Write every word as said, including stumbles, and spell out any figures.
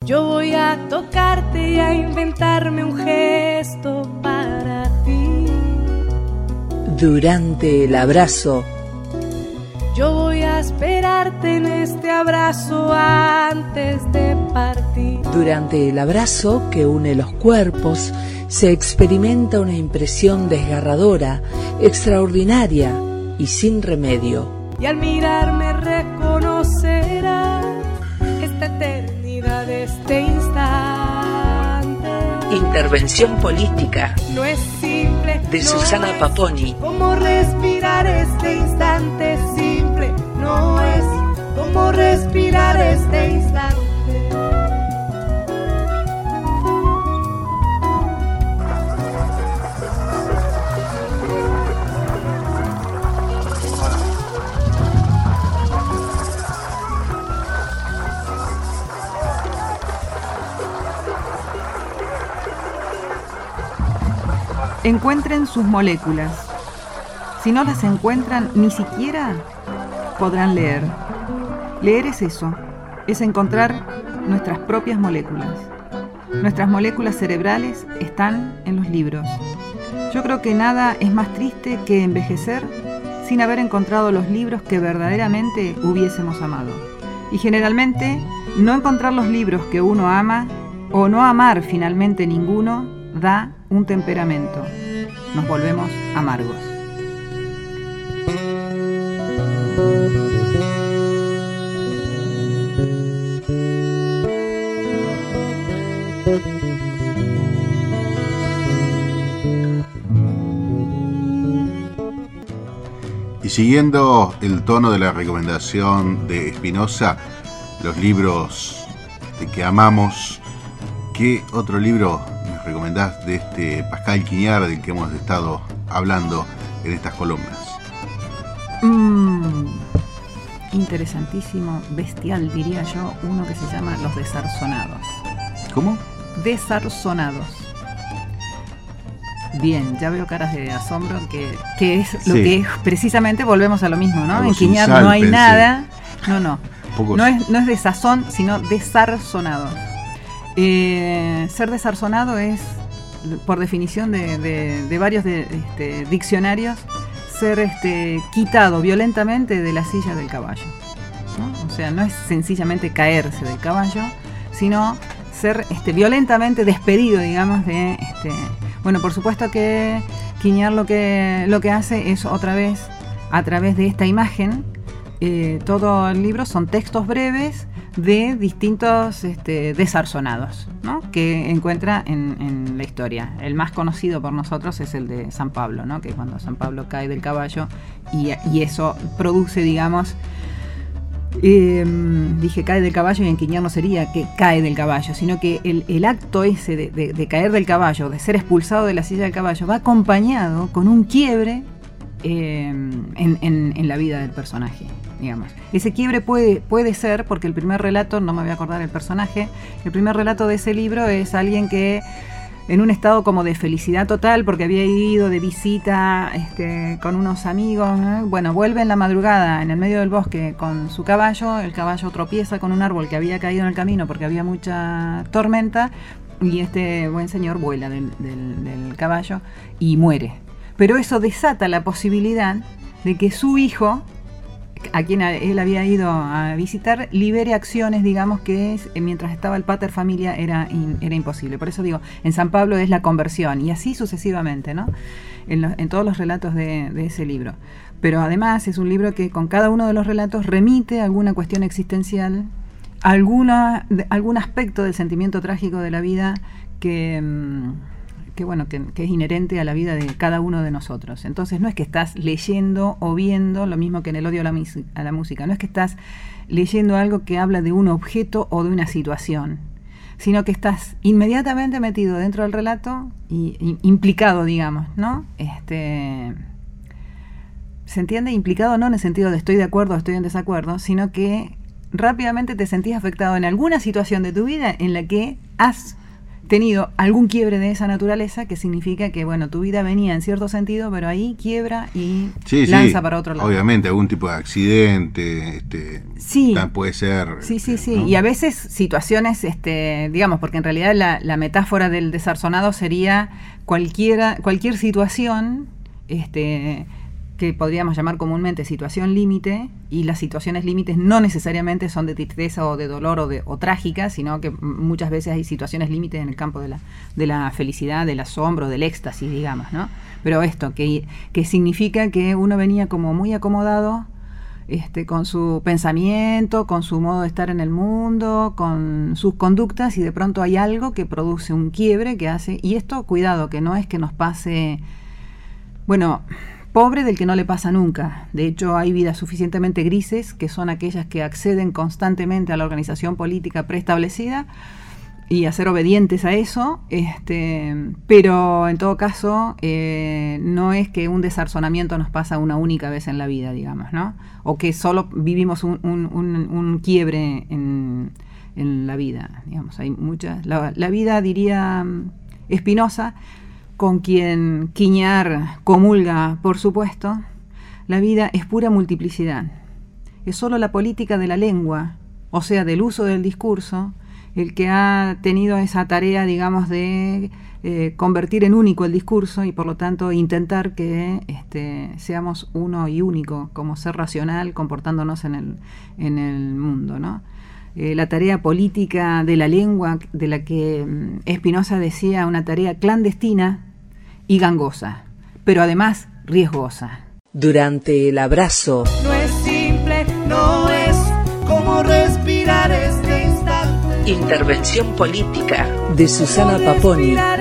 Yo voy a tocarte y a inventarme un gesto para ti. Durante el abrazo. Yo voy a esperarte en este abrazo antes de partir. Durante el abrazo que une los cuerpos, se experimenta una impresión desgarradora, extraordinaria y sin remedio. Y al mirarme reconocerás esta eternidad de este instante. Intervención política. No es simple. De no Susana es Paponi. Como respirar este instante simple. No es como respirar este instante. Encuentren sus moléculas. Si no las encuentran, ni siquiera podrán leer. Leer es eso, es encontrar nuestras propias moléculas. Nuestras moléculas cerebrales están en los libros. Yo creo que nada es más triste que envejecer sin haber encontrado los libros que verdaderamente hubiésemos amado. Y generalmente, no encontrar los libros que uno ama, o no amar finalmente ninguno, da un temperamento. Nos volvemos amargos. Y siguiendo el tono de la recomendación de Spinoza, los libros de que amamos, ¿qué otro libro nos recomendás de este Pascal Quignard del que hemos estado hablando en estas columnas? Mm, interesantísimo, bestial diría yo, uno que se llama Los Desarzonados. ¿Cómo? Desarzonados. Bien, ya veo caras de asombro, que, que es lo Sí. que es precisamente, volvemos a lo mismo, ¿no? Algo En sin Quignard sal, no hay pensé. nada, no, no, Pocos. no es, no es desazón, sino desarzonados. Eh, ser desarzonado es, por definición de, de, de varios de, este, diccionarios, ser este, quitado violentamente de la silla del caballo, ¿no? O sea, no es sencillamente caerse del caballo, sino ser este, violentamente despedido, digamos, de... Este, bueno, por supuesto que Quignard lo que, lo que hace es otra vez, a través de esta imagen, eh, todo el libro son textos breves de distintos este, desarzonados, ¿no? Que encuentra en, en la historia. El más conocido por nosotros es el de San Pablo, ¿no? Que cuando San Pablo cae del caballo y, y eso produce, digamos, eh, dije cae del caballo y en Quignard no sería que cae del caballo, sino que el, el acto ese de, de, de caer del caballo, de ser expulsado de la silla del caballo, va acompañado con un quiebre eh, en, en, en la vida del personaje, digamos. Ese quiebre puede, puede ser, porque el primer relato, no me voy a acordar el personaje, el primer relato de ese libro es alguien que en un estado como de felicidad total, porque había ido de visita este, con unos amigos, ¿eh? Bueno, vuelve en la madrugada en el medio del bosque con su caballo, el caballo tropieza con un árbol que había caído en el camino porque había mucha tormenta, y este buen señor vuela del, del, del caballo y muere. Pero eso desata la posibilidad de que su hijo, a quien él había ido a visitar, libere acciones, digamos, que es, mientras estaba el pater familia era, in, era imposible. Por eso digo, en San Pablo es la conversión, y así sucesivamente, ¿no? En, lo, en todos los relatos de, de ese libro. Pero además es un libro que con cada uno de los relatos remite a alguna cuestión existencial, alguna, de, algún aspecto del sentimiento trágico de la vida que... que bueno, que, que es inherente a la vida de cada uno de nosotros. Entonces no es que estás leyendo o viendo lo mismo que en el odio a la, a la música, no es que estás leyendo algo que habla de un objeto o de una situación, sino que estás inmediatamente metido dentro del relato y, y implicado, digamos, ¿no? Este, ¿se entiende? Implicado no en el sentido de estoy de acuerdo o estoy en desacuerdo, sino que rápidamente te sentís afectado en alguna situación de tu vida en la que has tenido algún quiebre de esa naturaleza, que significa que, bueno, tu vida venía en cierto sentido, pero ahí quiebra y sí, lanza sí, para otro lado. Obviamente, algún tipo de accidente, este, sí, puede ser. Sí, sí, este, sí. ¿no? Y a veces situaciones, este, digamos, porque en realidad la, la metáfora del desarzonado sería cualquiera, cualquier situación, este, que podríamos llamar comúnmente situación límite, y las situaciones límites no necesariamente son de tristeza o de dolor o, de, o trágicas, sino que muchas veces hay situaciones límites en el campo de la, de la felicidad, del asombro, del éxtasis, digamos, ¿no? Pero esto, que, que significa que uno venía como muy acomodado, este, con su pensamiento, con su modo de estar en el mundo, con sus conductas, y de pronto hay algo que produce un quiebre que hace, y esto, cuidado, que no es que nos pase, bueno, pobre del que no le pasa nunca. De hecho, hay vidas suficientemente grises, que son aquellas que acceden constantemente a la organización política preestablecida y a ser obedientes a eso, este, pero en todo caso, eh, no es que un desarzonamiento nos pasa una única vez en la vida, digamos, ¿no? O que solo vivimos un, un, un, un quiebre en, en la vida, digamos. Hay muchas. La, la vida, diría Spinoza, con quien Quiñar comulga, por supuesto, la vida es pura multiplicidad. Es solo la política de la lengua, o sea, del uso del discurso, el que ha tenido esa tarea, digamos, de eh, convertir en único el discurso y, por lo tanto, intentar que este, seamos uno y único, como ser racional, comportándonos en el, en el mundo, ¿no? Eh, la tarea política de la lengua, de la que Spinoza decía una tarea clandestina y gangosa, pero además riesgosa. Durante el abrazo. No es simple, no es como respirar este instante. Intervención política de Susana Paponi.